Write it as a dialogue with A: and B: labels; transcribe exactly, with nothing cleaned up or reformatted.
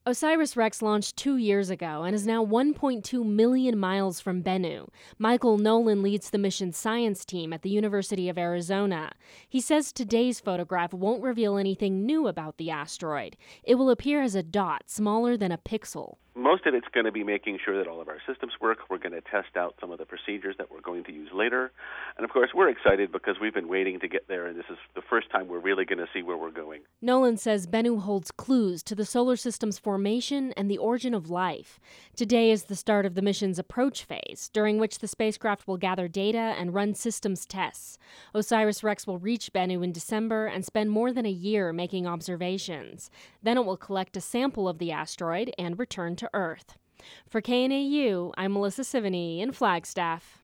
A: OSIRIS-REx launched two years ago and is now one point two million miles from Bennu. Michael Nolan leads the mission's science team at the University of Arizona. He says today's photograph won't reveal anything new about the asteroid. It will appear as a dot smaller than a pixel.
B: Most of it's going to be making sure that all of our systems work. We're going to test out some of the procedures that we're going to use later. And of course, we're excited because we've been waiting to get there, and this is the first time we're really going to see where we're going.
A: Nolan says Bennu holds clues to the solar system's formation and the origin of life. Today is the start of the mission's approach phase, during which the spacecraft will gather data and run systems tests. OSIRIS-REx will reach Bennu in December and spend more than a year making observations. Then it will collect a sample of the asteroid and return to Earth. For K N A U, I'm Melissa Sivany in Flagstaff.